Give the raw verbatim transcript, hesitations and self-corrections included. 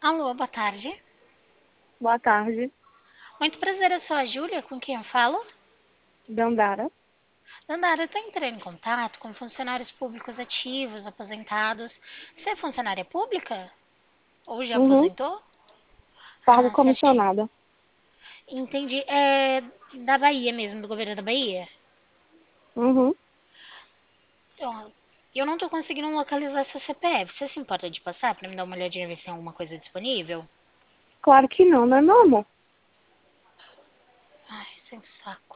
Alô, boa tarde. Boa tarde, Muito prazer, eu sou a Júlia, com quem eu falo. Dandara. Dandara, eu estou entrando em contato com funcionários públicos ativos, aposentados. Você é funcionária pública? Ou já Uhum, aposentou? cargo Ah, certinho. comissionada. Entendi. É da Bahia mesmo, do governo da Bahia? Uhum, Então, eu não estou conseguindo localizar seu C P F. Você se importa de passar para me dar uma olhadinha e ver se tem alguma coisa disponível? claro que não, né, meu amor? Ai, sem saco.